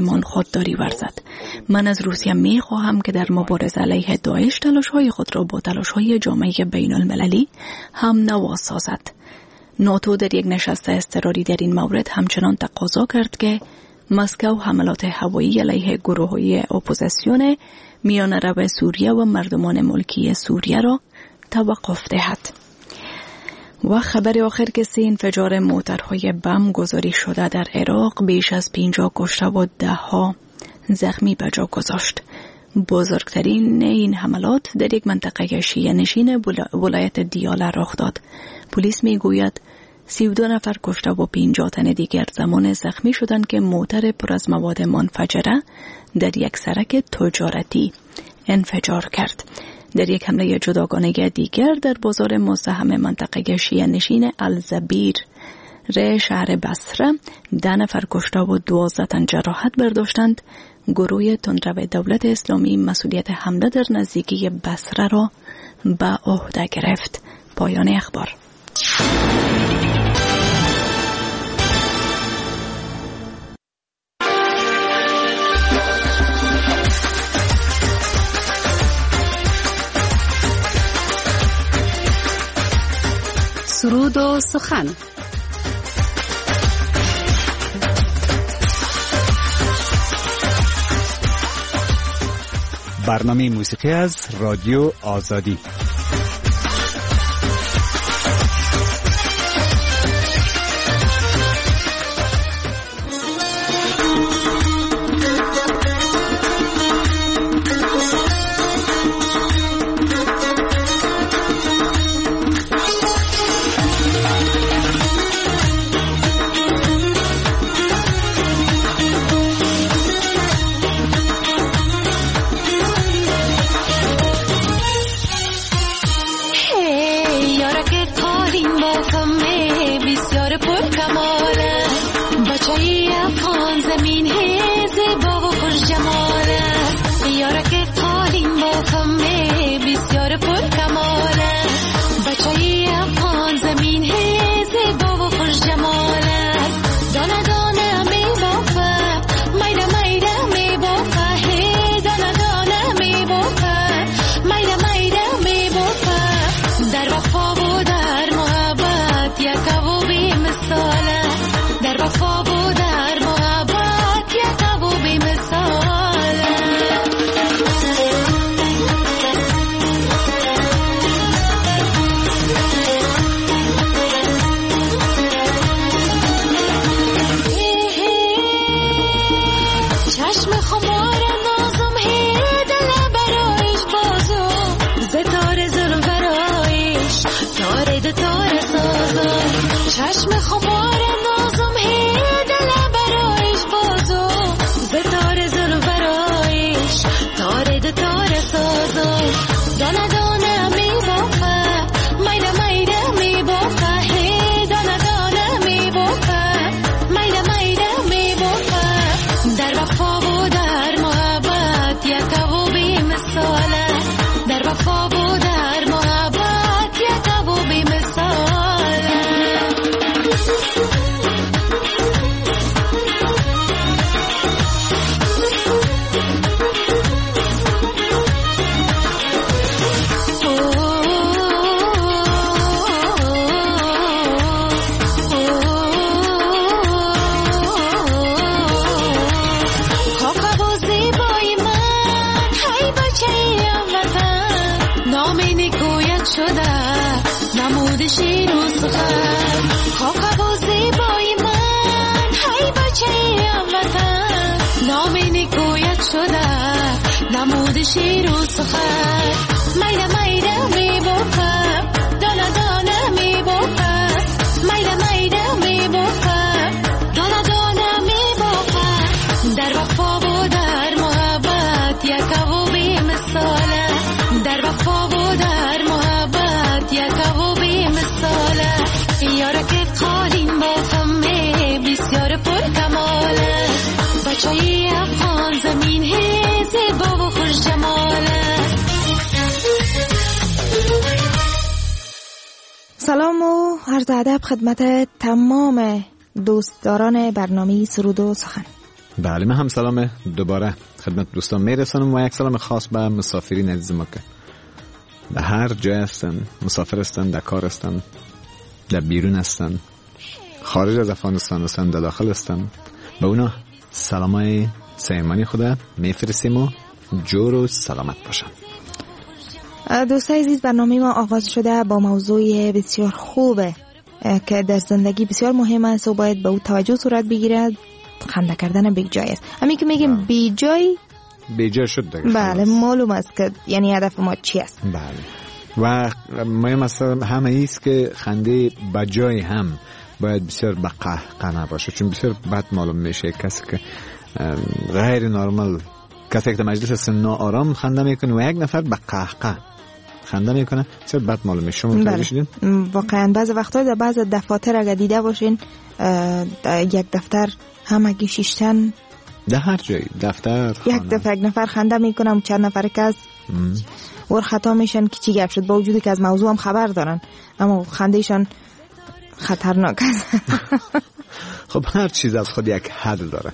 من خودداری ورزد. من از روسیه می خواهم که در مبارزه علیه داعش تلاش‌های خود را با تلاش‌های جامعه بین المللی هم نوا سازد. ناتو در یک نشست اضطراری در این مورد همچنان تقاضا کرد که مسکو حملات هوایی علیه گروه‌های اپوزیسیون میانه‌رو سوریه و مردمان ملکی سوریه را توقف دهد. و خبر آخر که 3 انفجار موترهای بم گزارش شده در عراق بیش از 50 کشته و 10 زخمی به جا گذاشت. بزرگترین این حملات در یک منطقه شیعه نشین ولایت دیاله رخ داد. پلیس میگوید 32 نفر کشته و 50 تن دیگر زمان زخمی شدند که موتر پر از مواد منفجره در یک سرک تجارتی انفجار کرد. در یک حمله جداگانه دیگر در بازار مزدحم منطقه شیعه نشین الزبیر شهر بصره 10 نفر کشته و 12 تن جراحت برداشتند. گروه تندرو دولت اسلامی مسئولیت حمله در نزدیکی بصره را به عهده گرفت. پایان اخبار. سرود و سخن. برنامه موسیقی از رادیو آزادی. سلام و عرض ادب خدمت تمام دوستداران برنامه سرود و سخن. بله، من هم سلام دوباره خدمت دوستان میرسانم و یک سلام خاص به مسافرین عزیز ما که در هر جای هستن، مسافر هستن، در کار هستن، در بیرون هستن، خارج از افغانستان هستن، در داخل هستن، به اونا سلامای صمیمانه خدا میفرستیم و جور و سلامت باشن. دوستای عزیز، برنامه ما آغاز شده با موضوع بسیار خوبه که در زندگی بسیار مهم است و باید به او توجه صورت بگیرد. خنده کردن بی جای است. همین که میگیم بی جای شد دیگه. بله، معلوم است که یعنی هدف ما چی است. بله، و مهم مثلا همه ایست که خنده بجای هم باید بسیار به قهقه نباشه، چون بسیار بد معلوم میشه کسی که غیر نرمال، کسی که مجلس سن آرام خنده میکنه و یک نفر به قهقه خنده میکنه، بسیار بد معلوم میشه. شما متوجه شدین؟ واقعا بعض وقتا در بعض دفاتر اگه دیده باشین، یک دفتر همگی شیشتن، در هر جایی دفتر یک دفعه یک نفر خنده میکنم، چند نفر که از ور خطا میشن که چی گپ شد، با وجودی که از موضوع هم خبر دارن اما خندهشان خطرناک است. خب هر چیز از خود یک حد داره.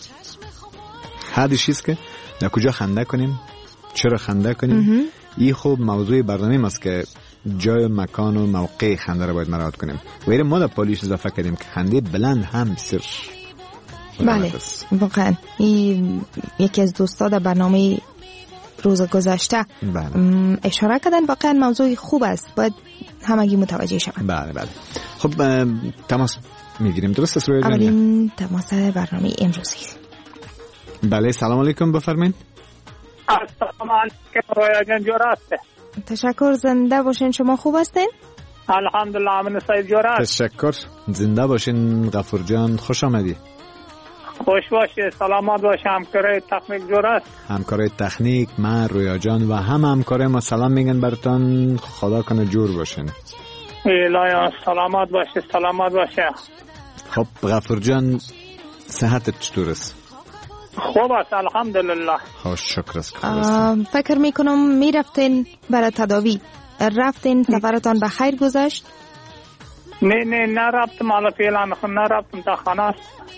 حدش چیست که در کجا خنده کنیم، چرا خنده کنیم. این خوب موضوع برنامه ماست که جای مکان و موقع خنده رو باید مراعات کنیم. و ما در پالیش اضافه کردیم که خنده بلند هم سر. بله، واقعا یکی از دوستا در برنامه روز گذشته اشاره کردن. واقعا موضوع خوب است، باید همگی متوجه شوند. بله. خب تماس میگیریم، درست است روی جان؟ اولین تماس برنامه امروزی. بله، سلام علیکم، بفرمایید. السلام علیکم رویا جان، جور است؟ تشکر، زنده باشین. شما خوب هستین؟ الحمدلله، من سعید جور است. تشکر، زنده باشین. غفور جان خوش آمدی. خوش باشی، سلامت باشی. همکارای تکنیک جور است؟ همکارای تکنیک، من، رویا جان و همکارای ما سلام میگن براتون. خدا کنه جور باشین. الهی سلامت باشی. خب غفور جان، صحتت چطور است؟ خوب است الحمدلله. خوش، شکر است. فکر میکنم میرفتین برای تداوی، رفتین، سفرتان به خیر گذشت؟ نه رفتم، حالا فعلا نرفتم، تا خانه است.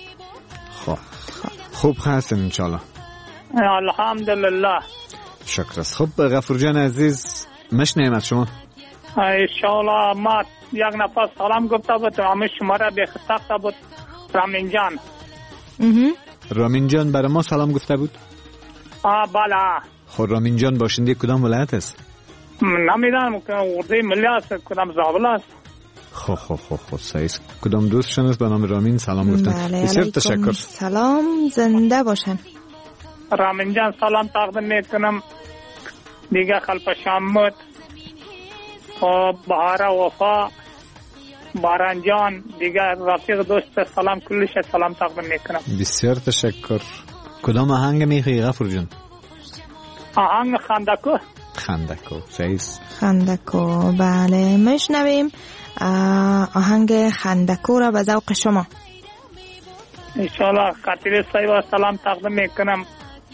خوب هستین انشالله؟ الحمدلله، شکر است. خب غفور جان عزیز، مشنیم از شما. انشالله. ما یک نفر سلام گفته بود، همه شما را بخصاصه بود. رامین جان. رامین جان برای ما سلام گفته بود؟ بله. خب رامین جان باشنده کدام ولایت است؟ نمیدانم که اردوی ملی است، کدام زابل است. خب صحیح. کدام دوستشان است به نام رامین سلام گفتن؟ بله، بسیار تشکر. سلام، زنده باشن. رامین جان سلام تقدیم میکنم. دیگه خلف شامت و بهار وفا، باران جان، دیگه رفیق دوست سلام، کلش سلام تقدیم میکنم. بسیار تشکر. کدام آهنگ میخوای غفور جان؟ آهنگ خندکو. صحیح. خندکو، بله، میشنویم آهنگ خندکو را به ذوق شما. انشالله. خاطر صاحب سلام تقدیم میکنم.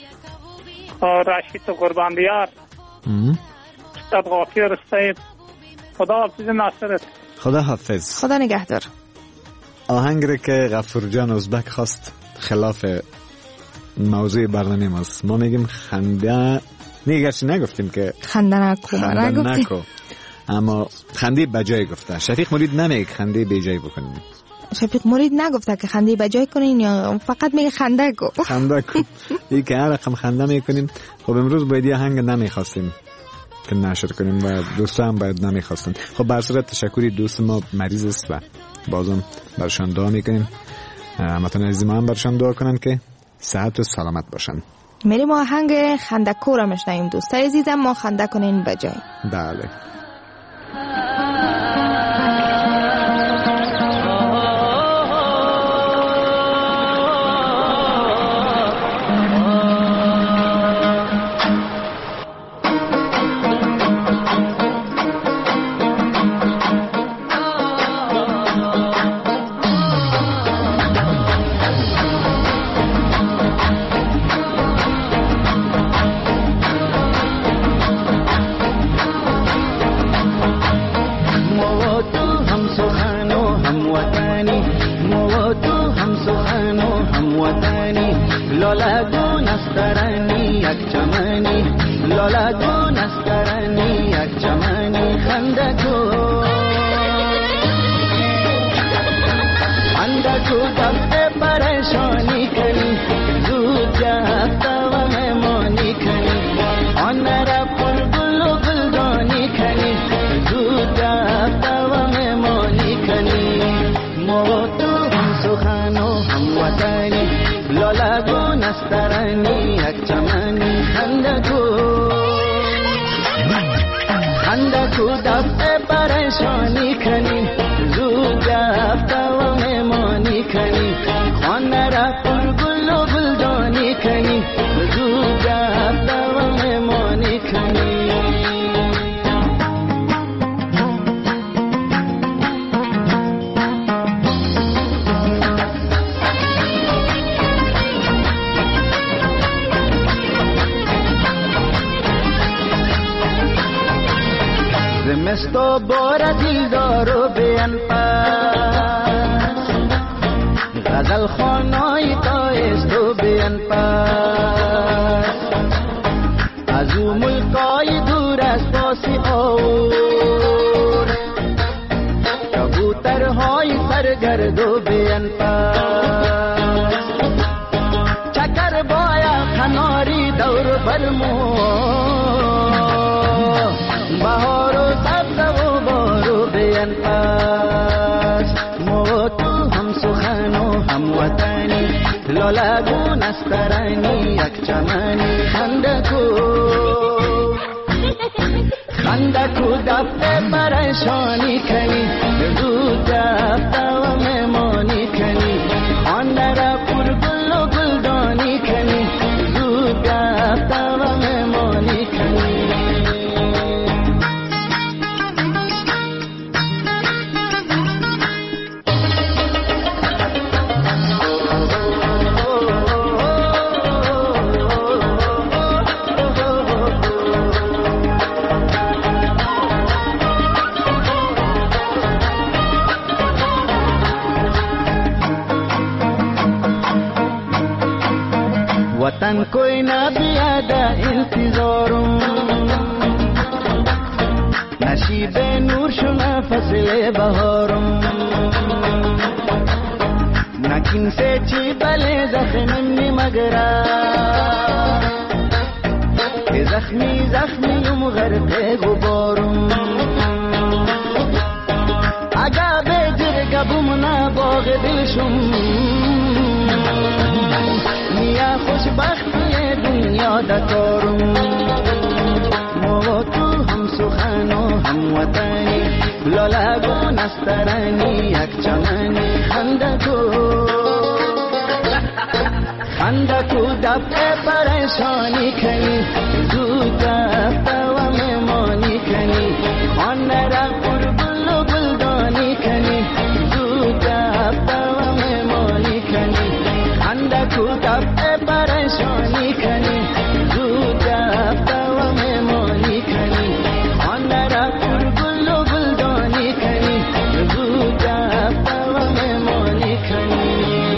راشد قربان دیار، استاد غافر صاحب. خدا حافظ ناصرت. خدا حافظ. خدا نگهدار. آهنگ را که غفور جان ازبک خواست خلاف موضوع برنامه ماست. ما میگیم خنده، نگرچه نگفتیم که خنده نکو، اما خنده بجای گفته. شفیق مرید نمیگه خنده بجای بکنیم. شفیق مرید نگفته که خنده بجای کنین، یا فقط میگه خنده کو. این که هر رقم خنده میکنیم. خب امروز باید یه آهنگ نمیخواستیم که نشر کنیم و دوستا هم باید نمیخواستن. خب بر صورت تشکری، دوست ما مریض است و بازم برشان دعا میکنیم. همتون عزیز ما هم برشان دعا کنن که صحت و سلامت باشن. میریم آهنگ خندکو را میشنویم. دوستای عزیزم، ما خنده کنین بجای. بله. نسترنی یک چمنی لالگون نسترنی یک چمنی خندکو خندکو دفع پریشانی کنی زود جهتا و مهمانی کنی آن را پر گل و گلدانی کنی زود جهتا و مهمانی کنی ما تو هم سخن و هم وطنی لالگو نسترنی یک چمنی خندکو خندکو دفع پریشانی کنی زود جهتا و مهمانی کنی خانه را پر گل و گلدانی کنی زود جهتا و مهمانی کنی زمستو بار دیلدارو بیان پاس غزل خانای تایستو بیان پاس از او ملکای دور از پاسی آور کبوترهای سرگردو بیان پاس چکر بایا کناری دور برمو بهار و سبز و بارو بیان پاس ما تو هم سخن و هم وطنی لالگو نسترنی یک چمنی خندکو خندکو دفع پریشانی کنی زود جهتا و مهمانی کنی آن را پر گل و گلدانی کنی زود جهتا و مهمانی کنی वतन कोई ना बियादा इंतजारों नशीब नूर शुना फसले बहारों नकिन से ची बले जख्मी मगरा जख्मी जख्मी मगरते गुबारों आगा बेजर गबुमना बाग दिलशुम या خوشبختی دنیا دکارم ما تو هم سخن و هم وطنی لالگو نسترنی یک چمنی خندکو خندکو دفع پریشانی کنی زود جهتا و مهمانی کنی آن را پر گل و گلدانی کنی زود جهتا و مهمانی کنی خندکو دفع پریشانی کنی زود جهتا و مهمانی کنی آن را پر گل و گلدانی کنی زود جهتا و مهمانی کنی.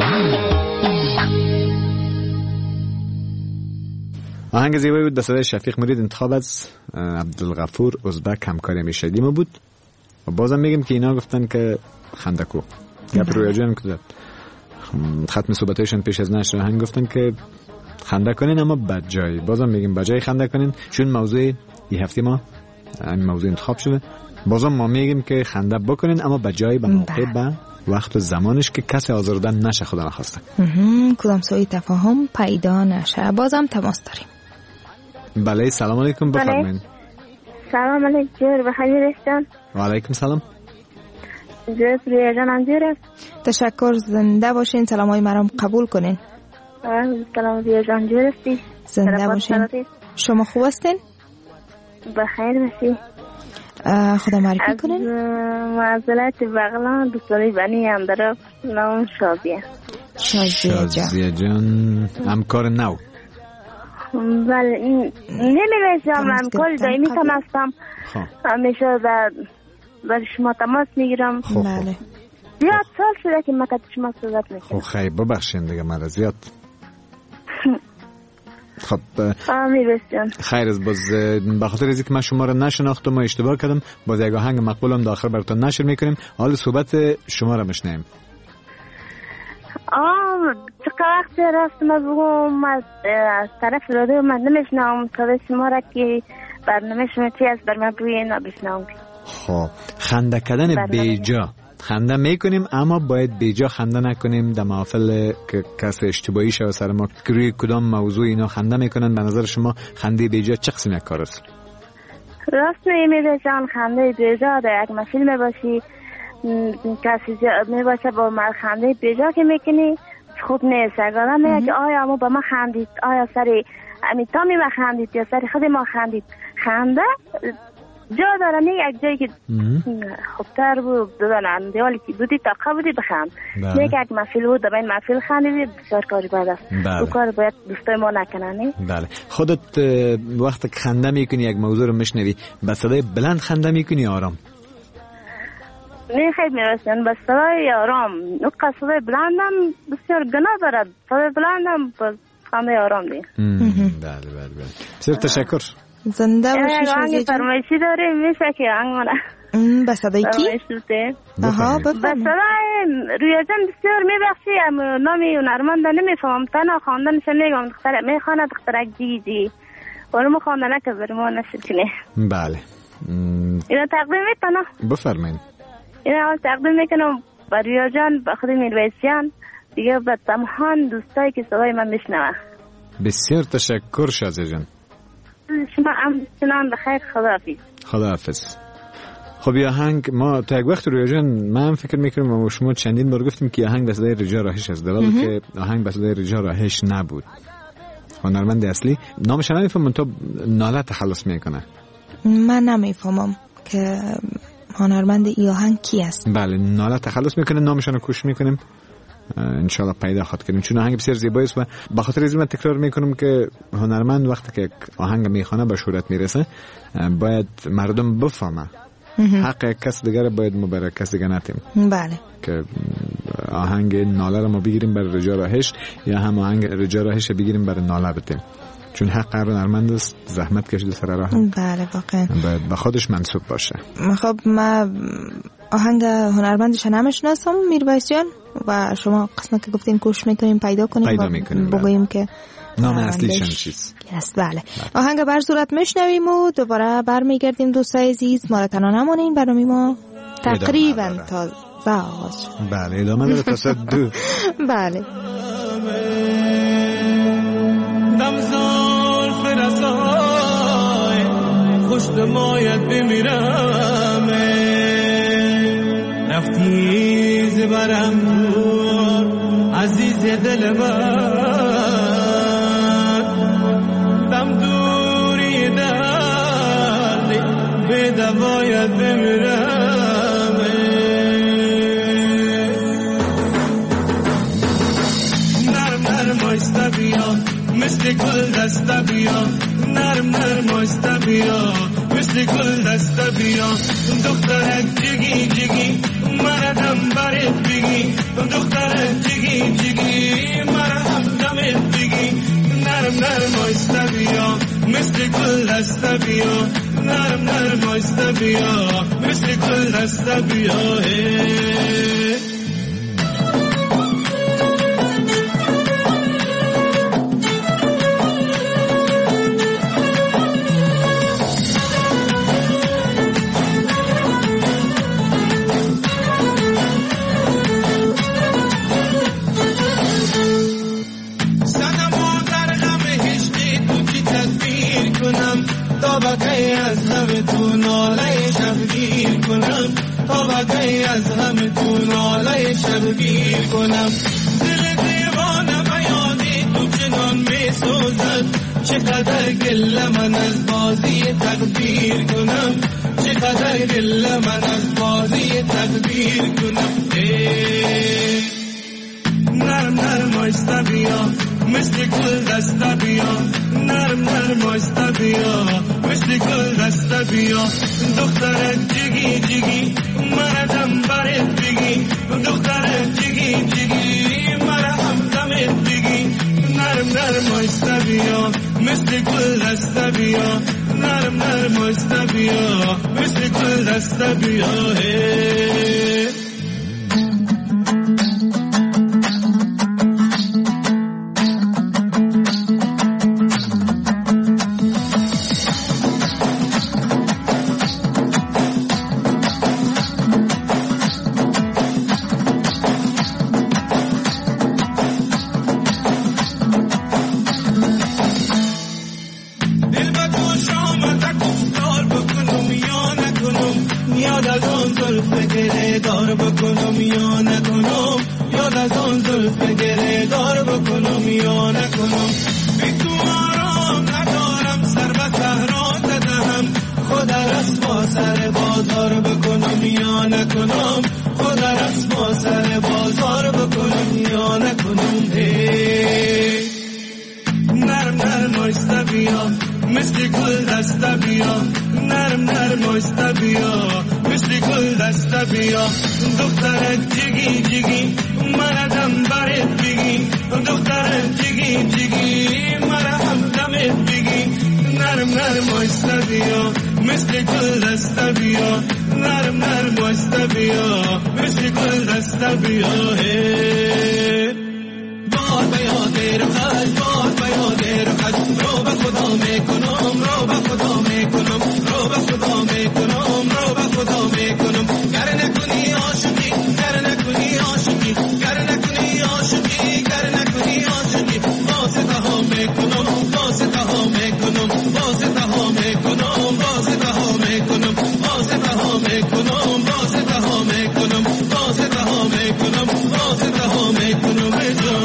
آهنگ زیبایی بود به صدای شفیق مرید، انتخاب از عبدالغفور ازبک، همکاری میشدی ما بود. و بازم میگم که اینا گفتن که خندکو گپ رویا جان که ختم صحبتایشون پیش از نشر آهنگ گفتن که خنده کنین اما بجایی. بازم میگیم بجایی خنده کنین، چون موضوع این هفته ما این موضوع انتخاب شده. بازم ما میگیم که خنده بکنین اما بجایی، به موقع، به وقت و زمانش که کسی آزرده نشه، خدا نخواسته کدام سوء تفاهم پیدا نشه. بازم تماس داریم. بله، سلام علیکم، بفرمایید. سلام علیکم، جور بخیر هستن. و علیکم سلام. جور رویا جانم جور است. تشکر، زنده باشین، سلامای مرام قبول کنین. سلام رویا جان، جور استی. زنده باشین. شما خوب هستین؟ بخیر باشی. خدا معرفی کنین. معذرت بغلان دوستانی بنی هم در نام شازیه. شازیه جان همکار نو. بله، نمی‌رسم، همکار دائمی هستم. همیشه برای شما تماس میگیرم. بله. زیاد سال شده که من که شما صحبت میکنم. خیلی ببخشین دیگه، من زیاد خب امیر جان خیر از باز به خاطر از اینکه من شما رو نشناختم و اشتباه کردم باز یک آهنگ مقبولم داخل براتون نشر میکنیم. حال صحبت شما رو میشنیم. چقدر وقت راست ما بگم از طرف رادیو من نمیشنم تا شما را که برنامه شما چی است بر من بگویید نبشنم. خب خنده کردن بیجا خنده میکنیم اما باید بیجا خنده نکنیم. در محافل که کس اشتباهی شده سر ما که روی کدام موضوع اینا خنده میکنن، به نظر شما خنده بیجا چه قسم یک کار است؟ راست میگی جان، خنده بیجا در یک مفیلم باشی کسی میباشه با خنده بیجا که میکنی خوب نیست. اگر میگه که آیا ما با ما خندید، آیا سری امیتا می خندید یا سری خود ما خندید، خنده جا داره. نه یک جایی که خوبتر بود دادن دیوالی که بودی تاقه بودی بخند، نه یک محفل بود در این محفل خندیدی بسیار کاری باید است. او کار باید دوستای ما نکنن. بله. خودت وقتی که خنده میکنی یک موضوع رو میشنوی به صدای بلند خنده میکنی آرام؟ نه خیلی میرسن به صدای آرام. نقطه صدای بلندم بسیار گناه دارد، صدای بلندم با خنده آرام دی. بله. بسیار تشکر. زنده باشی شازیه جان. فرمایشی داره میشه که انگونه به صدای کی؟ آها به صدای رویا جان بسیار میبخشی. نامی هنرمند نمیفهمم، تنها خواندنش میگم دختر میخواند دخترک جیجی اونو خواندنه که بر ما نشد کنه. بله اینو تقدیم میکنم. بفرمایید. اینو تقدیم میکنم با رویا جان، با خود میرویسیان دیگه، به تمام دوستایی که صدای من میشنوه. بسیار تشکر شازیه جان. شما هم چنان بخیر. خداحافظ. خب یه آهنگ ما تا یک وقت رویا جان من فکر میکنم و شما چندین بار گفتیم که آهنگ به صدای رجا راهش است، در حالی که آهنگ به صدای رجا راهش نبود. هنرمند اصلی نامش نمیفهمم تو ناله تخلص میکنه. من نمیفهمم که هنرمند ای آهنگ کی است. بله ناله تخلص میکنه، نامشون رو کوشش میکنیم انشالله پیدا خواهد کنیم، چون آهنگ بسیار زیبایی است. و به خاطر از من تکرار میکنم که هنرمند وقتی که آهنگ میخونه به شهرت میرسه باید مردم بفهمه. حق کس دیگر باید ما برای کس دیگر نتیم. بله. که آهنگ ناله رو ما بگیریم برای رجا راهش یا هم آهنگ رجا راهش بگیریم برای ناله بتیم، چون حق هنرمند است، زحمت کشیده سر راه. بله واقعا باید به خودش منسوب باشه. خب ما آهنگ هنرمندش نمیشناسم میرویس جان و شما قسمت که گفتین کوشش میکنیم پیدا کنیم بگوییم که نام اصلیشان چیست. بله. آهنگ بر صورت میشنویم و دوباره برمیگردیم. دوستای عزیز ما را تنها نمانین، برنامه ما تقریبا تازه آغاز شد. بله ادامه داره تا ساعت 2. بله. دمزار فرسای خوش دمایت بمیرم رفتی زبرم دور عزیز دل من دم دوری دردی به دوایت بمیرم نرم نرم آیسته بیا مثل گل دسته بیا، نرم نرم آیسته بیا مثل گل دسته بیا، دخترک جگی جگی مردم برت بگی، دخترک جگی جگی مردم دمت بگی، نرم نرم آیسته بیا مثل گل دسته بیا، نرم نرم آیسته بیا مثل گل دسته بیا. از همه تو ناله شبگیر کنم، تا بقیه از همه تو ناله شبگیر کنم، دل دیوانه بیانی تو چنان می سوزد، چقدر گله من از بازی تقدیر کنم، چقدر گله من از بازی تقدیر کنم. نرم نرم آیسته بیا مثل گل دسته بیا، نرم نرم آیسته بیا مثل گل دسته بیا، دخترک جگی جگی مردم برت بگی، دخترک جگی جگی مردم دمت بگی، نرم نرم آیسته بیا مثل گل دسته بیا نرم نرم آیسته بیا مثل گل دسته بیا مثل گل دسته بیا نرم نرم آیسته بیا مثل گل دسته بیا دخترت جگی جگی من دم برت بگی دخترت جگی جگی من هم دمت بگی نرم نرم آیسته بیا مثل گل دسته بیا نرم نرم آیسته بیا مثل گل دسته بیا بار به یاد رخش بار به یاد رخش رو به خدا میکنم رو به خدا میکنم رو به خدا میکنم رو به خدا میکنم گر نکنی عاشقی گر نکنی عاشقی گر نکنی عاشقی گر نکنی عاشقی واسطه ها میکنم واسطه ها میکنم واسطه ها میکنم واسطه ها میکنم واسطه ها میکنم واسطه ها میکنم واسطه ها میکنم واسطه ها میکنم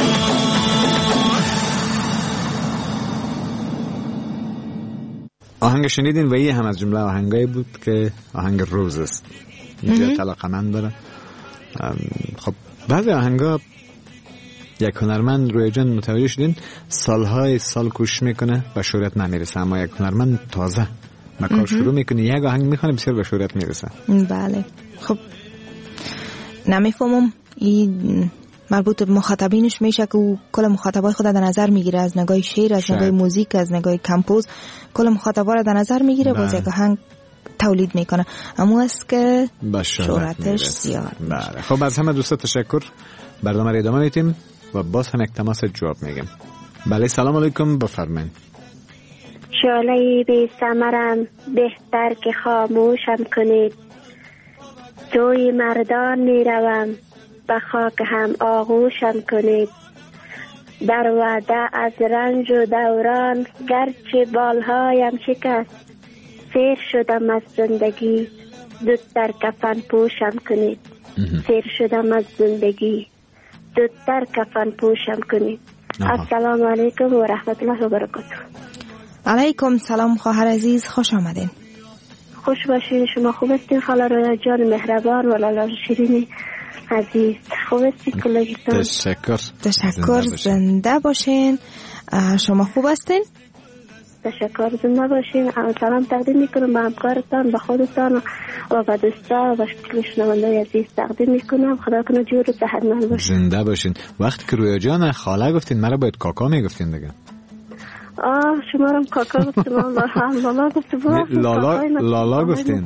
آهنگ شنیدین و این هم از جمله آهنگایی بود که آهنگ روز است اینجا طلاقمند داره. خب بعضی آهنگا یک هنرمند روی جان متوجه شدین سالهای سال کوشش میکنه و شهرت نمیرسه، اما یک هنرمند تازه به کار شروع میکنه یک آهنگ میخونه بسیار به شهرت میرسه. بله خب نمیفهمم این مربوط به مخاطبینش میشه که او کل مخاطبای خود در نظر میگیره، از نگاه شعر، از نگاه موزیک، از نگاه کمپوز کل مخاطبا را در نظر میگیره، باز یک آهنگ تولید میکنه، اما است که شهرتش زیاد. بله خب از همه دوستا تشکر. برنامه را ادامه میدیم و باز هم یک تماس جواب میگیم. بله سلام علیکم بفرمایید. شعله بی ثمرم بهتر که خاموشم کنید، توی مردان میروم به خاک هم آغوشم کنید، در وعده از رنج و دوران گرچه بالهایم شکست، سیر شدم از زندگی دوست در کفن پوشم کنید، سیر شدم از زندگی دوست در کفن پوشم کنید. السلام علیکم و رحمت الله و برکاته. علیکم سلام خواهر عزیز، خوش آمدین. خوش باشین، شما خوب هستین خاله رویا جان مهربان و لالا شیرین عزیز؟ خوب هستین کلاگیتون؟ تشکر زنده باشین. شما خوب هستین؟ تشکر زنده باشین. سلام تقدیم میکنم به همکارتان، به خودتان و به دوستا و به کل شنوندگان عزیز تقدیم میکنم. خدا کنه جور و صحتمند باشین. زنده باشین. وقتی که رویا جان خاله گفتین مرا باید کاکا میگفتین دیگه. شما رو کاکا گفتیم، لالا گفتیم. لالا گفتین.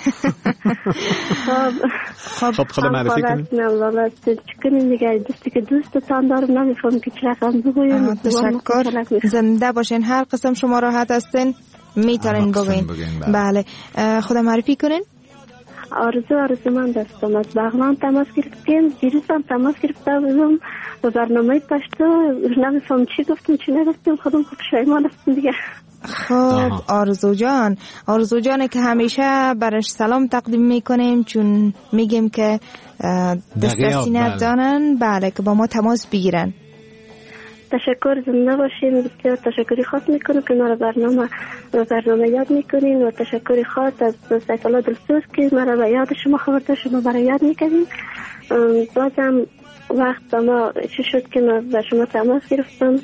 خب خدا معرفی کنیم. لالا چکنین دیگه، دوستی که دوستتان دارم نمیفهم که چه رقم بگویم. تشکر زنده باشین. هر قسم شما راحت هستین میتونین بگوین. بله خدا معرفی کنین. آرزو من دستم از بغلان تماس گرفتیم. دیروز هم تماس گرفته بودم به برنامه پشتو، نمیفهم چی گفتیم چی نگفتیم، خودم خوب شایمان هستیم دیگه. خب آرزو جان که همیشه برش سلام تقدیم میکنیم، چون میگیم که دسترسی ندارن بله که با ما تماس بگیرن. تشکر زنده باشین. بسیار تشکری خاص میکنم که ما برنامه یاد میکنین و تشکری خاص از سیفالله دلسوز که مرا به یاد شما خبرده شما برای یاد میکنین. بازم وقت ما چی شد که ما به شما تماس گرفتم.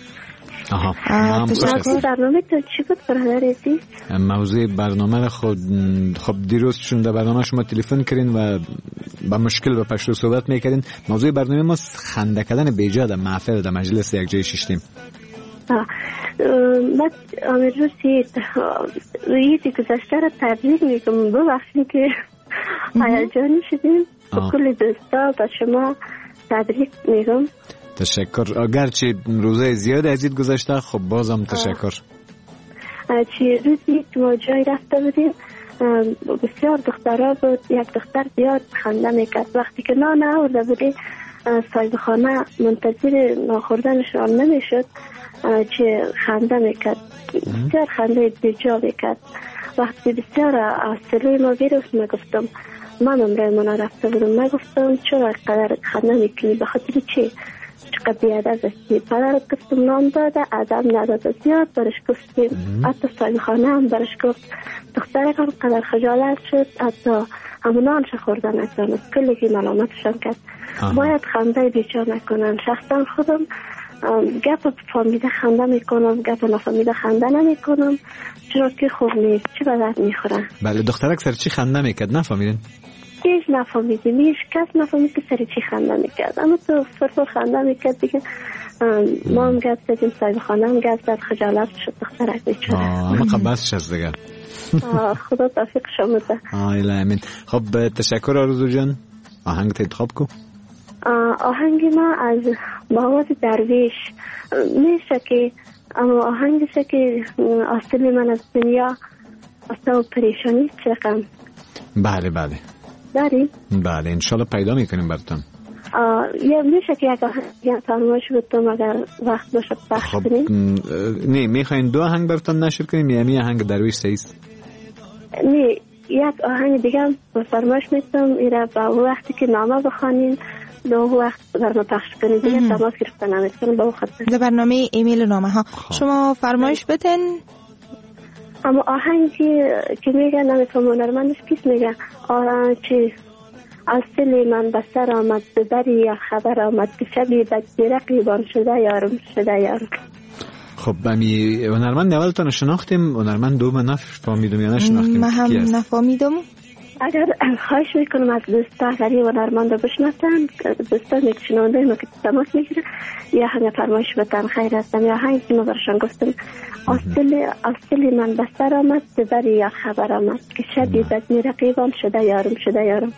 تشکر. برنامه تو چی بود برادر عزیز؟ موضوع برنامه خب دیروز چون در برنامه شما تلفن کردین و با مشکل به پشتو صحبت میکردین. موضوع برنامه ما خنده کردن بیجا در محفل در مجلس یک جای شیشتیم. بعد امیر روسی رویتی گذشته را تبریک میگم. ببخشید که هیجانی شدیم. کل دوستا با شما تبریک میگم. تشکر. اگرچه روزه زیاد ازید گذشته، خب بازم تشکر. چی روزی که ما جای رفته بودیم بسیار دخترها بود. یک دختر زیاد خنده میکرد. وقتی که نان آورده بودیم صاحب خانه منتظر ناخوردنشان نمیشد، چه خنده میکرد. بسیار خنده بیجا میکرد. وقتی بسیار حوصله ما گرفت، ما گفتم من امرای من رفته بودم، ما گفتم چرا قدر خنده میکنی؟ به خاطر چی؟ چقدر بیادب هستی؟ پدرت گفتم نام داده، ادب نداده. زیاد برش گفتیم. حتی صاحب خانه هم برش گفت. دخترک هم قدر خجالت شد، حتی همونانش خوردن نتونست. کلگی ملامتشان کرد. باید خنده بیجا نکنن. شخصا خودم گپ فامیده خنده میکنم، گپ نفامیده خنده نمیکنم، چرا که خوب نیست. چه بدرد میخورن. بله دخترک سر چی خنده میکرد نفهمیدین؟ هیچ نفهمیدیم، هیچ کس نفهمید که سر چی خنده میکرد. اما تو فرفر خنده میکرد دیگه. ما هم گپ زدیم، صاحب خانه هم گپ زد، خجالت شد دخترک بیچاره. اما قبضش از دیگه. خدا توفیق شما بده. الهی. خب تشکر آرزو جان. آهنگ انتخاب کو. آهنگ ما از باواز درویش میشه که اما آهنگشه که اصل من از دنیا اصلا پریشانی چقم. بله بله داریم؟ بله انشالله پیدا میکنیم براتون. یا میشه که یک آهنگ فرمایش بودم اگر وقت باشه پخش کنیم؟ نه میخواین دو آهنگ براتون نشر کنیم یعنی آهنگ درویش سیست؟ نه یک آهنگ دیگه فرمایش میتونم ایره با وقتی که نامه بخوانیم دو وقت برنامه پخش کنیم دیگه. تماس گرفتن نمیتونم با خاطر در برنامه ایمیل نامه ها شما فرمایش بدین. اما آهنگی که میگه نمیتونم هنرمندش کیست میگه چی اصلی من بسر آمد ببری یا خبر آمد که شبی بدی رقیبان شده یارم شده یارم. خب امی هنرمند اولتون شناختیم، هنرمند دوم نفهمیدم یا نشناختیم. من هم نفهمیدم. اگر خواهش میکنم از دوستا اگر یه هنرمند رو بشناسن، دوستا میکشنونده ما که تماس میگیره یا هنگ فرمایش بتن خیر هستم یا هنگ که ما برشان گفتم اصلی من بسر آمد ببری یا خبر آمد که شبی بدی رقیبان شده یارم شده یارم.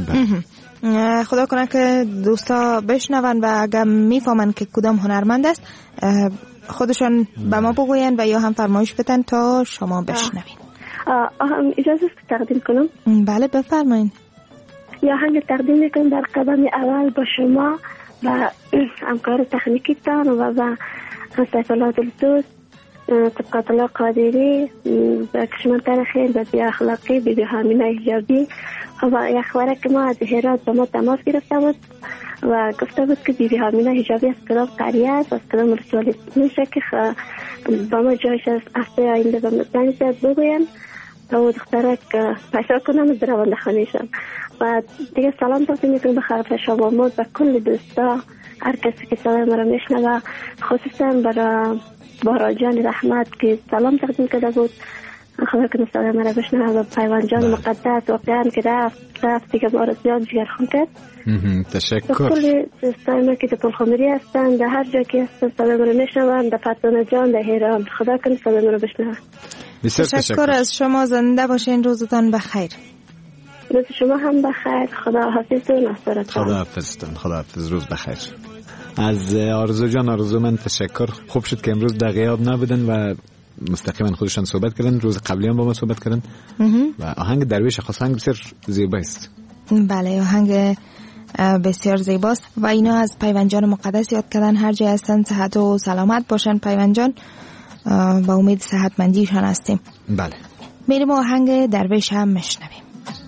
خدا کنه که دوستا بشنون و اگر میفهمن که کدام هنرمند است خودشان به ما بگوین و یا هم فرمایش بدن تا شما بشنوین. اجازه است که تقدیم کنم؟ بله بفرمایید. یا هنگ تقدیم میکنم در قدم اول با شما و همکار تکنیکی تان و سیف الله دلسوز، طبقات الله قادری و کشمانتر خیر و بی اخلاقی بی هامینه حجابی و یک خواره که ما از هرات با ما تماس گرفته بود و گفته بود که بی هامینه حجابی از کدام قریه است، از کدام رسولی میشه که با ما جایش از هفته آینده با مزنی زد بگوین و دخترک پیدا کنم در روانده خانهشم. و دیگه سلام تقدیم میکنم به خرف شما و کل دوستا، هر کسی که صدای ما را میشنوه، خصوصا برای بارا جان رحمت که سلام تقدیم کرده بود. خدا کنه صدای ما را بشنوه و پیوان جان مقدس واقعا که رفت دیگه ما را زیاد جگرخون کرد. تشکر. کل دوستای ما که در پلخمری هستن در هر جا که هستن صدای ما را میشنوند، در فتانه جان در هیران، خدا کنه صدای ما را بشنوه. تشکر از شما، زنده باشین، روزتان بخیر. روز شما هم بخیر. خدا حافظ و ناصرتان. خدا حافظتان. خدا حافظ. روز بخیر. از آرزو جان، آرزو من تشکر. خوب شد که امروز در غیاب نبودن و مستقیما خودشان صحبت کردن. روز قبلی هم با ما صحبت کردن و آهنگ درویش خاص آهنگ بسیار زیبا است. بله آهنگ بسیار زیباست و اینا از پیوند جان مقدس یاد کردن. هر جای هستن صحت و سلامت باشن پیوند جان، با امید صحتمندیشان هستیم. بله میریم آهنگ درویش هم میشنویم.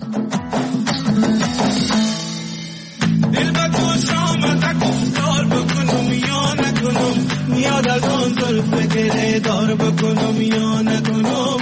دل با تو شام تکوار بکنم یا نکنم، میاد از آن طرف گره دار بکنم یا نکنم.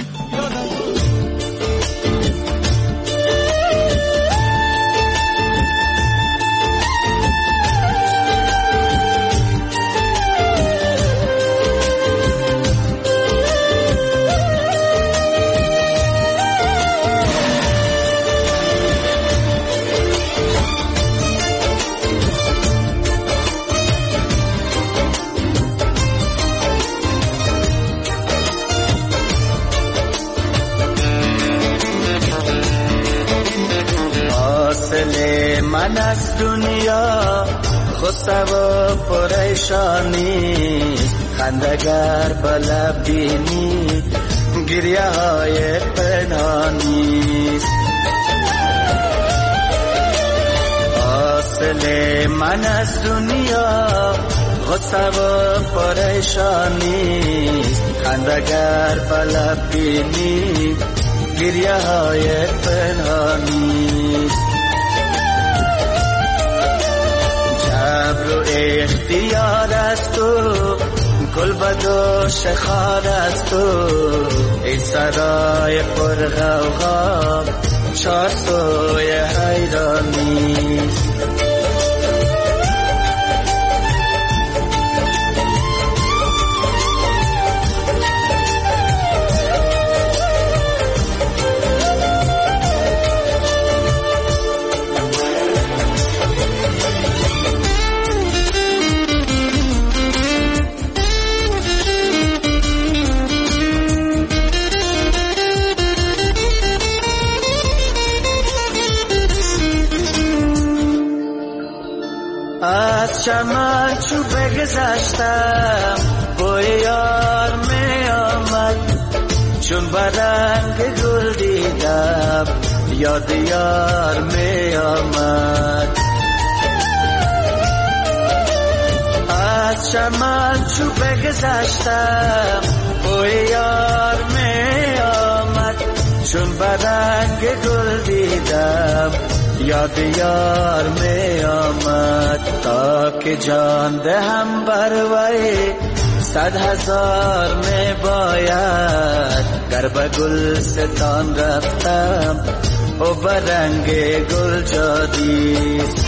من از دنیا غصه و پریشانی خندگر بلب بینی گریه های پنهانی حاصل من از دنیا غصه و پریشانی خندگر بلب بینی گریه های پنهانی جبر و اختیار از تو گل بدو شخار از تو ای سرای پر غوغا چار سوی حیرانی از چمن چو بگذشتم بوی یار می آمد چون برنگ گل دیدم یاد یار می آمد از چمن چو بگذشتم بوی یار می آمد چون برنگ گل دیدم یاد یار می آمد تا که جان دهم بر وی 100,000 می باید گر به گلستان رفتم و برنگ گل جادیست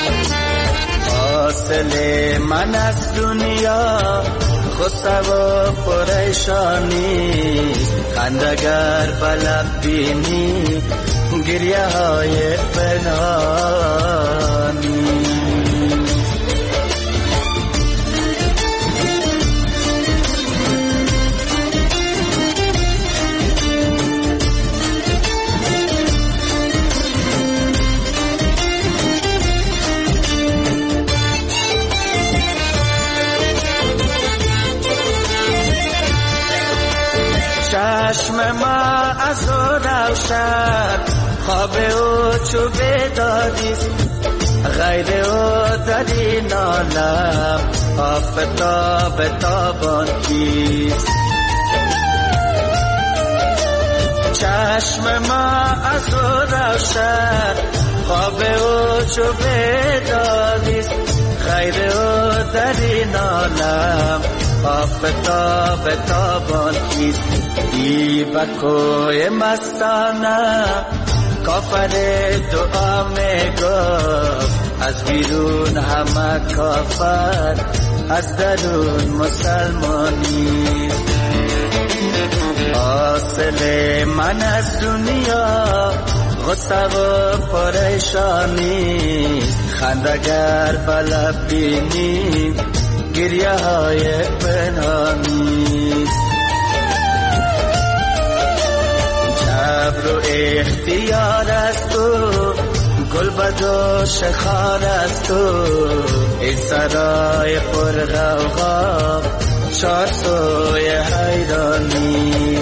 حاصل من از دنیا غصه و پریشانی خندگر بلب بینی گریه های پنهانی چشم ما از او روشن خواب او چو بیداریست غیر او در این عالم آفتاب تابان کیست چشم ما از او روشن خواب او چو بیداریست غیر او در این عالم آفتاب تابان کیست دیبکوی مستانه کافر دعا می گفت از بیرون همه کافر از درون مسلمانی حاصل من از دنیا غصه و پریشانی خندگر بلب بینی گریه های پنهانی جبر و اختیار از تو گل بدو شخار از تو ای سرای پر غوغا چار سوی حیرانی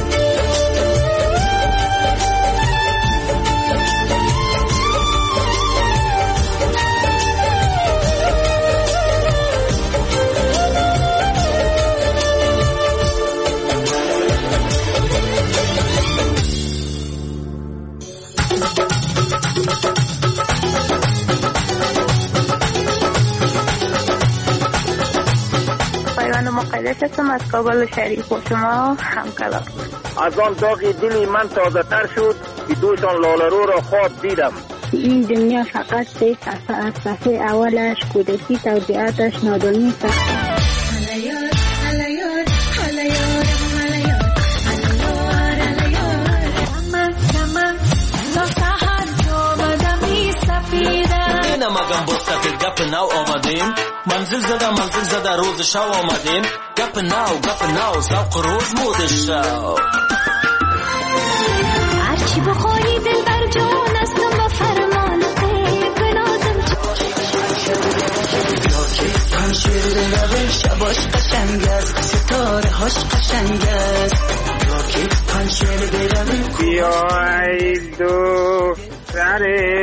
مقدس هستم از کابل شریف و شما همکلام. از آن داغ دلی من تازه تر شد که دوشان لالرو را خواب دیدم. این دنیا فقط 3 صفحه از صفحه اولش کودکی توضیحاتش نادانی است. مگم با سفید گپ نو آمدیم منزل زده روز شو آمدیم گپ نو سوق روز مود شو هرچی بخوایی دل بر جان است و فرمان غیب پنشیر بروه شباش قشنگ است ستاره هاش قشنگ است راکت پنشیر بروه بیای دو سر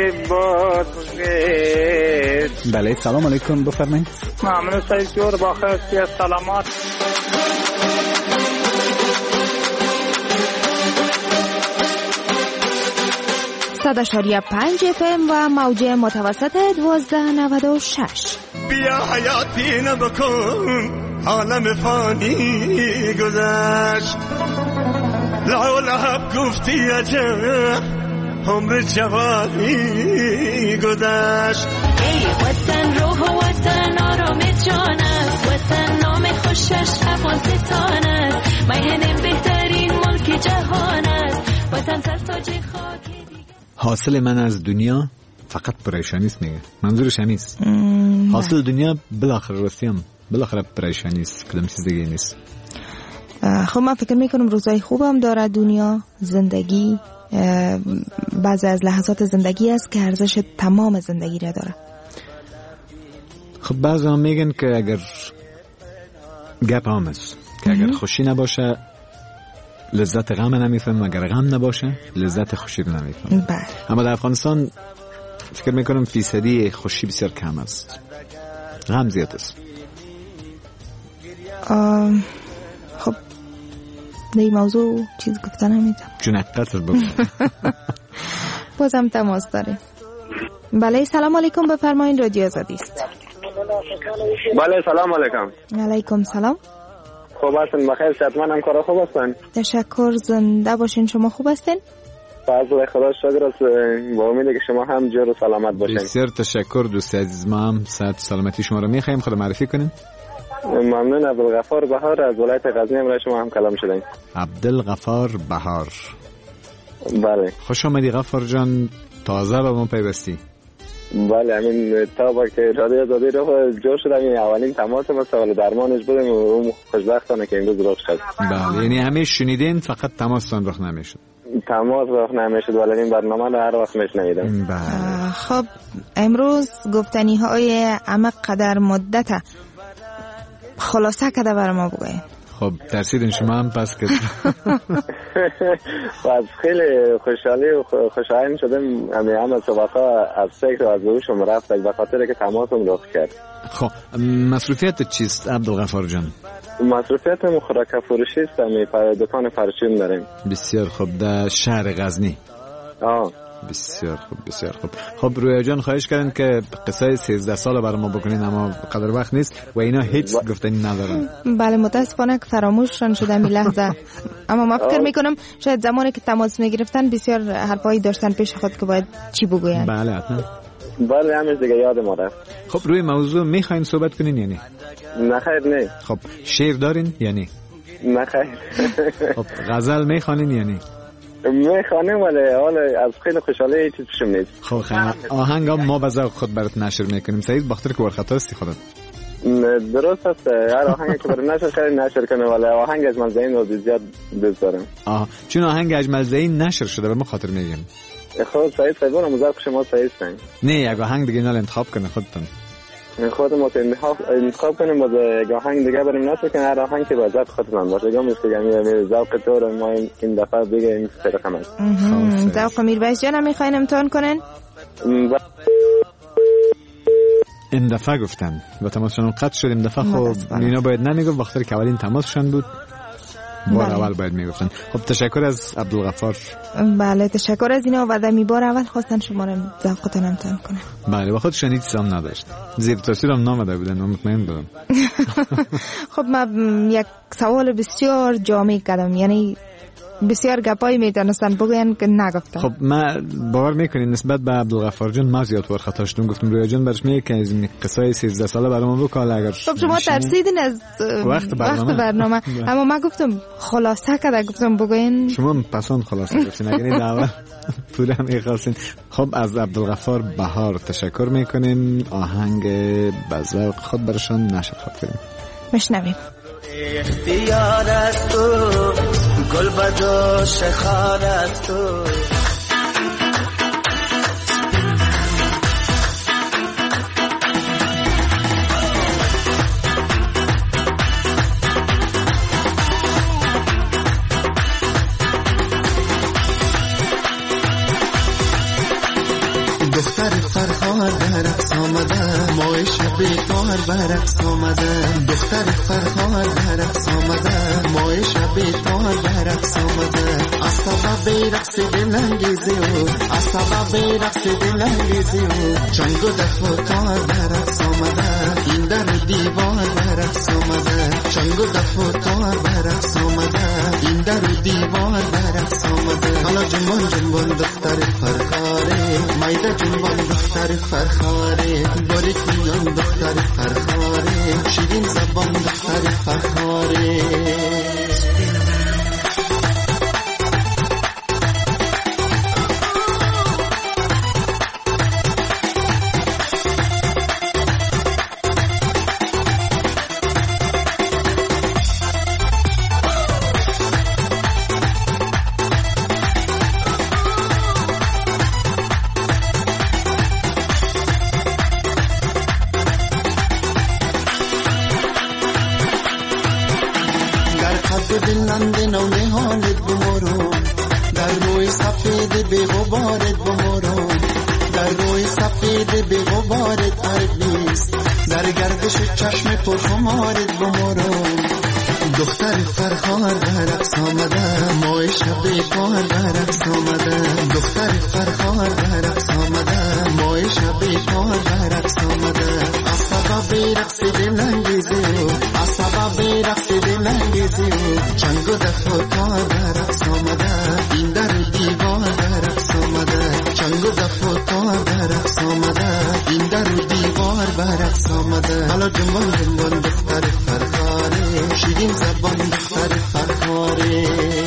بازگشت. بله سلام علیکم بفرمایید. ممنون سعید جور با خیلی سلامات. 100.5 FM و موج متوسط 1296. بیا حیاتی نبکن عالم فانی گذشت لعب گفتی عجب عمر جوانی گذشت ای وطن روح و وطن آرام جان است وطن نام خوشش افغانستان است میهن بهترین ملک جهان است وطن سرتاج خاک. حاصل من از دنیا فقط پریشانی است میگه. منظورش همیست. حاصل دنیا بالاخره رستیم بالاخره پریشانی است، کدام چیز دیگه نیست. خب من فکر میکنم روزای خوبم داره دنیا، زندگی بعضی از لحظات زندگی است که ارزش تمام زندگی را داره. خب بعضی هم میگن که اگر گپ هم است که اگر خوشی نباشه لذت غم نمیفهم، اگر غم نباشه لذت خوشی رو نمیفهم. اما در افغانستان فکر میکنم فیصدی خوشی بسیار کم است، غم زیاد است. خب در این موضوع چیز گفتن نمیدم. جنقت رو بگو. بازم تماس داره. بله سلام علیکم بفرمایید رادیو آزادی است. بله سلام علیکم. علیکم سلام. خوب هستین؟ بخیر صحتمندم، کارا خوب هستن؟ تشکر، زنده باشین. شما خوب هستین؟ فضل خدا شکر است، با امیده که شما هم جور و سلامت باشین. بسیار تشکر دوست عزیز، ما هم صحت سلامتی شما رو می‌خوایم. خود معرفی کنین. ممنون. عبدالغفار بهار از ولایت غزنی برای شما هم کلام شدیم. عبدالغفار بهار. بله خوش آمدی غفار جان، تازه به ما پیوستی. بله همین تا با که رادیو آزادی رو جور شدم، این اولین تماس ما سوال درمانش بودیم و اون خوشبختانه که امروز رخ شد. بله یعنی همه شنیدین فقط تماستان رخ نمیشد. تماس رخ نمیشد ولی این برنامه رو هر وقت میشنویدم. بله. خب امروز گفتنی های عمق قدر مدت خلاصه کده بر ما بگوین. خب ترسیدین شما هم پس که پس خیلی خوشحالی و خوشحال شدم همه سبقا از فکر و از روشم رفت به خاطر که تماسم رخ کرد. خب مسئولیت چیست عبدالغفار جان؟ مسئولیت مخرکه فروشی است، دکان فرشین داریم. بسیار خوب. در شهر غزنی. بسیار خوب بسیار خوب. خب رویا جان خواهش کردن که قصه 13 سال برای ما بکنین، اما قدر وقت نیست و اینا هیچ گفتنی ندارن. بله متاسفانه که فراموششان شده این لحظه. اما من فکر میکنم شاید زمانی که تماس میگرفتن بسیار حرفایی داشتن پیش خود که باید چی بگوین. بله حتما. بله همش دیگه یاد ما رفت. خب روی موضوع میخواین صحبت کنین یعنی؟ نه خیر نه. خب شعر دارین یعنی؟ نه خیر. خب غزل میخوانین یعنی؟ میخوانیم ولی حالا از خیلی خوشحالی چیز پیشم نیست. خب آهنگ هم ما به ذوق خود برات نشر میکنیم سعید، بخاطر که ورخطا هستی خودت. درست است، هر آهنگی که برای نشر کنه ولی آهنگ اجمل زین رو زیاد دوست دارم. چون آهنگ اجمل زین نشر شده به ما خاطر میگم. خود سعید خیبون مزاق شما سعید سن. نه یک آهنگ دیگه نال انتخاب کنه خودتون. خودم انتخاب کنیم با یک آهنگ دیگه بریم نشر کنه، هر آهنگ که با ذات خودتون باشه. گم است که ذوق تو ما این دفعه دیگه این فرقم است. ذوق میرویس جان میخواین امتحان کنن؟ این دفعه گفتن و تماسشون قطع شد. این دفعه خب اینا باید نمیگفت بخاطر که اولین تماسشون بود. بار اول باید میگفتن. خب تشکر از عبدالغفار. بله تشکر از اینا و دمی بار اول خواستن شما رو ذوقتون امتحان کنن. بله و خودشون هیچ سام نداشت، زیر تاثیر هم نامده بودن و مطمئن بودم. خب من یک سوال بسیار جامع کردم، یعنی بسیار گپایی میتونستن بگوین که نگفتن. خب من باور میکنین نسبت به عبدالغفار جان ما زیاد ورخطا شدم. گفتم رویا جان برش میگه که از این قصه 13 ساله برام بکال. اگر خب شما ترسیدین از وقت برنامه اما من گفتم خلاصه کرده، گفتم بگوین. شما پسان خلاصه گفتین اگر این دعوه پوره میخواستین. خب از عبدالغفار بهار تشکر میکنیم. آهنگ بذوق خود برشان نشر کنیم. مشنویم. اختیار از تو گل بدوش خار از تو برقص آمده ماه شب کار برقص آمده دختر فرخار برقص آمده ماه شب کار برقص آمده از سبب رقص دلانگیزی و از سبب رقص دلانگیزی و چنگ و دف و تار برقص آمده این در دیوار برقص آمده چنگ و دف و تار برقص آمده این در دیوار برقص آمده حالا جنبان جنبان دختر فرخاره مایده جنبان دختر فرخاره باریک میان دختر فرخاره شیرین زبان دختر فرخاره چشم پرخمارت بمارم دختر فرخار برقص آمده ماه شب کار برقص آمده دختر فرخار برقص آمده ماه شب کار برقص آمده از سبب رقص دلانگیزی از سبب رقص دلانگیزی چنگ و دف و تار برقص آمده این در دیوار برقص آمده چنگ و دف و تار برقص آمده این در دیوار برقص آمده حالا جنبان جنبان دختر فرخاره شیرین زبان دختر فرخاره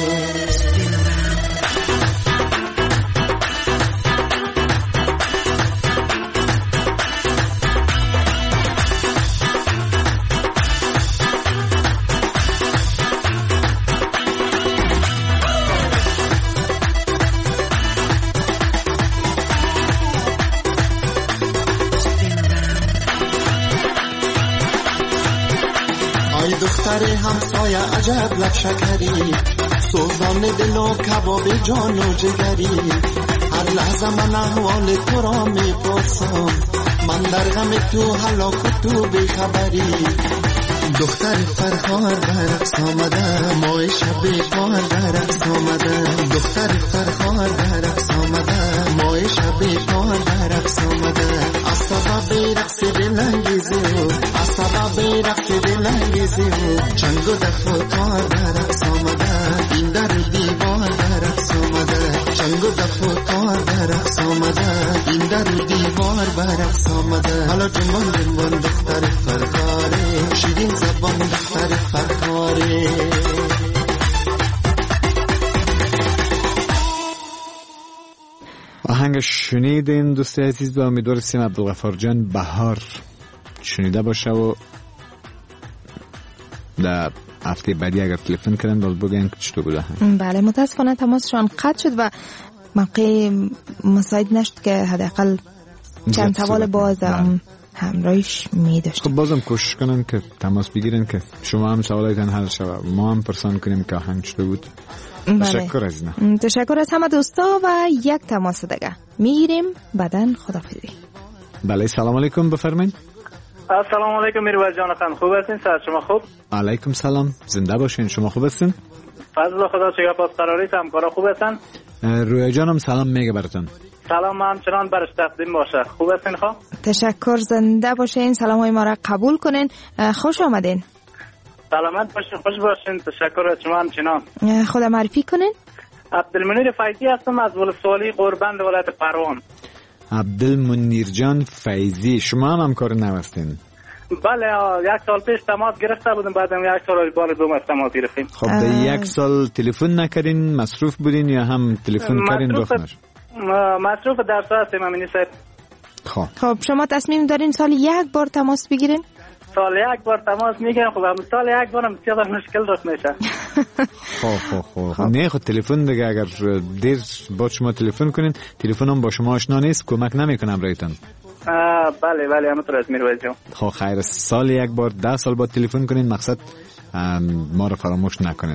دختر همسایه عجب لب شکری سوزان دل و کباب جان و جگری هر لحظه من احوال تو را میپرسم من در غم تو هلاک و تو بیخبری دختر فرخار برقص آمده ماه شب کار برقص آمده دختر فرخار برقص آمده ماه شب کار برقص آمده از سبب رقص دلانگیزی از سبب رقص دلانگیزی چنگ و دف و تار برقص آمده این در دیوار برقص آمده چنگ و دف و تار برقص آمده این در دیوار برقص آمده حالا جنبان جنبان دختر فرخاره شیرین زبان دختر فرخاره آهنگ شنیدین دوست عزیز و امیدوارستیم عبدالغفار جان بهار شنیده باشه و در هفته بعدی اگر تلفن کردن باز بگن که چطور بوده. بله متاسفانه تماسشان قطع شد و موقع مساعد نشد که حداقل چند سوال باز همراهش می داشت. خب بازم کوشش کنن که تماس بگیرن که شما هم سوالایتان حل شود ما هم پرسان کنیم که آهنگ چطور بود. تشکر از اینا. تشکر از همه دوستا و یک تماس دیگه میگیریم بعدن خداحافظی. بله سلام علیکم بفرمایید. السلام علیکم میروز جان خان خوب هستین؟ صحت شما خوب؟ علیکم سلام زنده باشین. شما خوب هستین؟ فضل خدا چه گپ است قراری همکارا خوب هستن؟ رویا جانم سلام میگه براتون. سلام همچنان برش تقدیم باشه. خوب هستین خواه؟ تشکر زنده باشین. سلام های ما را قبول کنین. خوش آمدین. سلامت باشین خوش باشین. تشکر از شما همچنان. خدا معرفی کنین. عبدالمنیر فیضی هستم از ولسوالی قربند ولایت پروان. عبدالمنیر جان فیضی شما هم همکار نو هستین؟ بله یک سال پیش تماس گرفته بودیم بعدم یک سال بار دوم تماس گرفتیم. خب در یک سال تلفن نکردین مصروف بودین یا هم تلفن کردین دختر؟ مصروف درس هستیم امینی صاحب. خب شما تصمیم دارین سال یک بار تماس بگیرین؟ سال یک بار تماس میگیرم. خب سال یک بارم بسیار مشکل رخ میشه. خب نه خب تلفن دیگه اگر دیر با شما تلفن کنین تلفن هم با شما آشنا نیست کمک نمیکنم برایتون. بله همونطور است میروز جان. خب خیر سال یک بار 10 سال بعد تلفن کنین مقصد ما رو فراموش نکنین.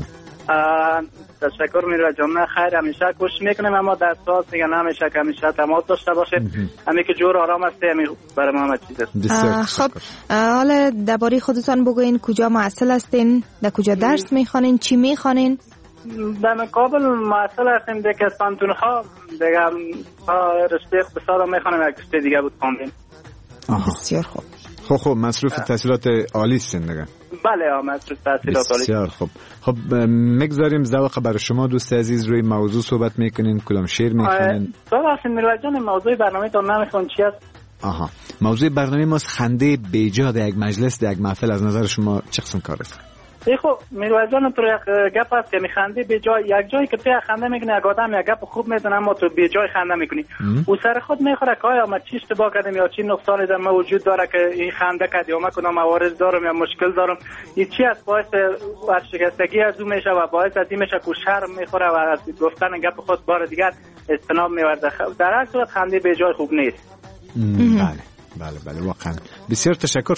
تشکر میره جان. خیر همیشه کوشش میکنیم اما در ساز میگن همیشه که همیشه تماس داشته باشه. همین که جور آرام است همین برای ما همه چیز است. خب حالا درباره خودتان بگوین کجا محصل هستین، در کجا درس میخوانین، چی میخوانین؟ در کابل محصل هستیم دیگه از پانتونها دیگه رشته اقتصاد میخوانیم یک رشته دیگه بود خواندیم. بسیار خوب. خب مصروف تحصیلات عالی هستین دیگه؟ بله مصروف تحصیلات عالی. بسیار خوب. خب میگذاریم ذوق برای شما دوست عزیز روی موضوع صحبت میکنین، کدام شعر میخونین؟ ببخشید میروز جان موضوع برنامه تون نمیخون چی است؟ موضوع برنامه ما خنده بیجا در یک مجلس در یک محفل از نظر شما چه قسم کار است؟ خب میروز جان تو یک گپ است که میخندی به جای یک جایی که تو خنده میکنی یک آدم یک گپ خوب میزنه اما تو به جای خنده میکنی او سر خود میخوره که آیا ما چی اشتباه کردم یا چی نقصانی در ما وجود داره که این خنده کردی یا من کنم موارد دارم یا مشکل دارم این چی است باعث از شکستگی از او میشه و باعث از این میشه که شرم میخوره و از گفتن گپ خود بار دیگر اجتناب میورده. در هر صورت خنده به جای خوب نیست. بله واقعا بسیار تشکر.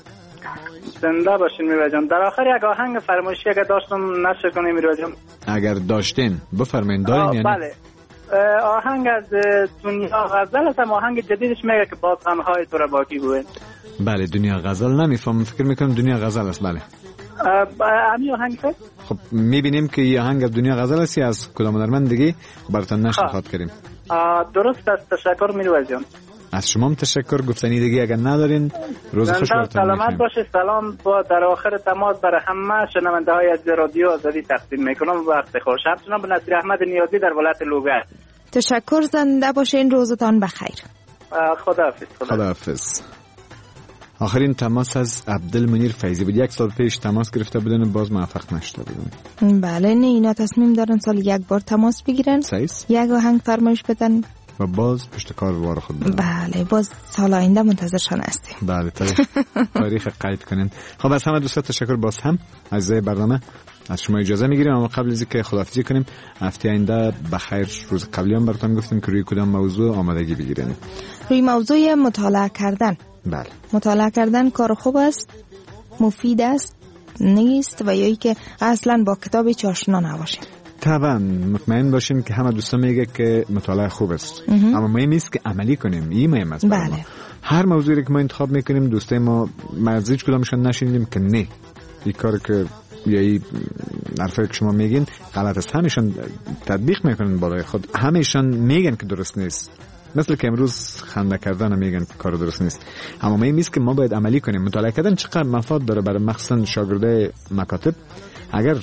زنده باشین میروز جان. در آخر یک آهنگ فرمایشی اگر داشتم نشر کنیم میروز جان. اگر داشتین بفرمایید. دارین یعنی؟ بله آهنگ از دنیا غزل است. آهنگ جدیدش میگه که باز غم‌های تو را باقی بود. بله دنیا غزل نمیفهم، فکر میکنم دنیا غزل است. بله همین آهنگ است. خب میبینیم که این آهنگ از دنیا غزل است یا از کدام هنرمند دیگه براتون نشر خواهد کردیم. درست است. تشکر میروز جان. از شما هم تشکر. گفتنی دیگه اگر ندارین روز خوش براتون. سلامت باشه. سلام با در آخر تماس برای همه شنونده های از رادیو آزادی تقدیم میکنم. وقت خوش. همچنان به نصیر احمد نیازی در ولایت لوگر. تشکر. زنده باشین. روزتان بخیر. خداحافظ. آخرین تماس از عبدالمنیر فیضی بود. 1 سال پیش تماس گرفته بودن و باز موفق نشده بودن. بله نه اینا تصمیم دارن سال یک بار تماس بگیرن، یک آهنگ فرمایش بدن و باز پشت کار وار خود بدن. بله باز سال آینده منتظرشان هستیم. بله تاریخ قید کنین. خب از همه دوستان تشکر. باز هم عزیزای برنامه از شما اجازه میگیریم اما قبل از اینکه خداحافظی کنیم هفته آینده بخیر روز قبلی هم براتون گفتیم که روی کدام موضوع آمادگی بگیرین. روی موضوع مطالعه کردن. بله مطالعه کردن کار خوب است، مفید است، نیست و یا ای که اصلا با کتاب هیچ آشنا نباشیم. طبعا مطمئن باشین که همه دوستان میگه که مطالعه خوب است اما مهم است که عملی کنیم. این مهم است. بله. هر موضوعی که ما انتخاب میکنیم دوستای ما از هیچ کدامشون نشینیم که نه این کار که یا این حرفی که شما میگین غلط است. همیشون تطبیق میکنن بالای خود، همیشون میگن که درست نیست. مثل که امروز خنده کردن میگن کار درست نیست. اما مهم است که ما باید عملی کنیم. مطالعه کردن چقدر مفاد داره برای مخصوصا شاگردای مکاتب. اگر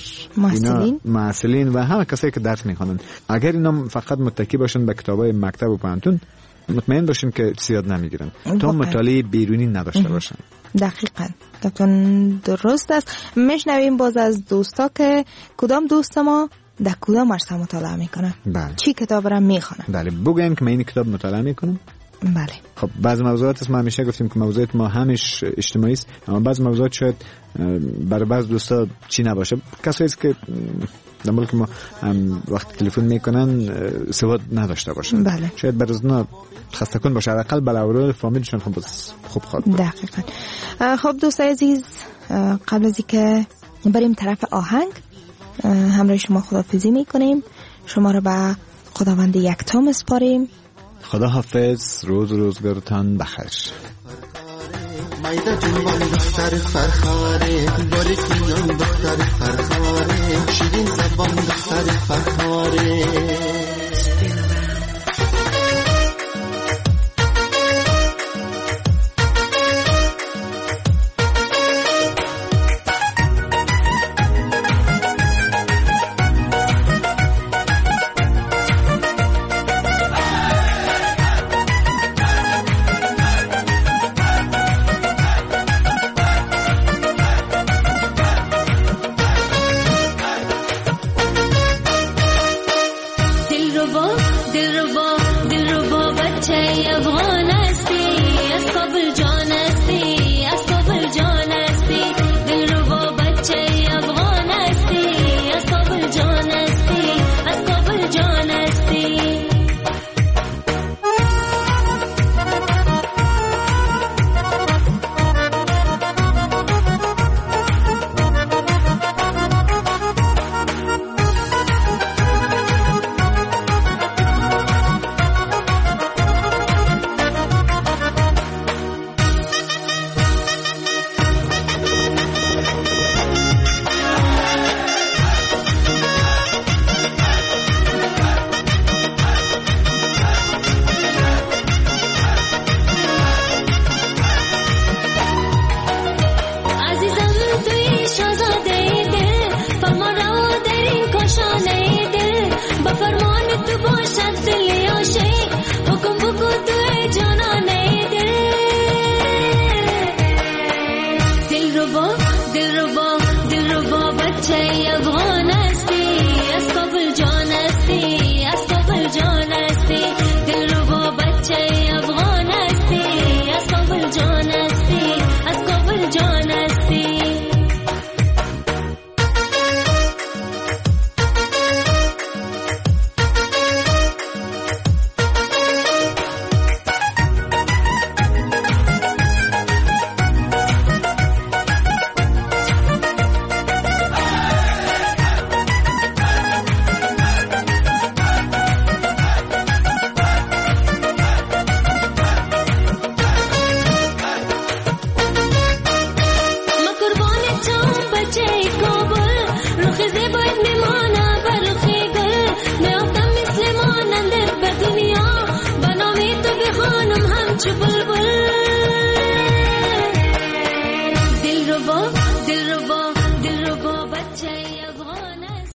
محصلین و همه کسایی که درس میخوانن اگر اینا فقط متکی باشن به کتابای مکتب و پانتون مطمئن باشین که زیاد نمیگیرن تا مطالعه بیرونی نداشته باشن. دقیقاً گفتن درست است. میشنویم باز از دوستا که کدام دوست ما در کدام عرصه مطالعه میکنن. بله. چی کتاب را میخوانن. بله بگویم که من این کتاب مطالعه میکنم. بله. خب بعض موضوعات ما همیشه گفتیم که موضوعات ما همش اجتماعی است اما بعض موضوعات شاید برای بعض دوستا چی نباشه. کسایی که در ملک ما وقت تلفن میکنن سواد نداشته باشن. بله. شاید برای اونا خسته کن باشه. حداقل برای فامیلشون خوب خواد. دقیقاً. خب دوستای عزیز قبل از اینکه بریم طرف آهنگ همراه شما خداحافظی میکنیم. شما رو به خداوند یکتا میسپاریم. خدا حافظ. روزگارتان بخیر. مایده جنبان دختر فرخاره باریکیان دختر فرخاره شیرین زبان دختر فرخاره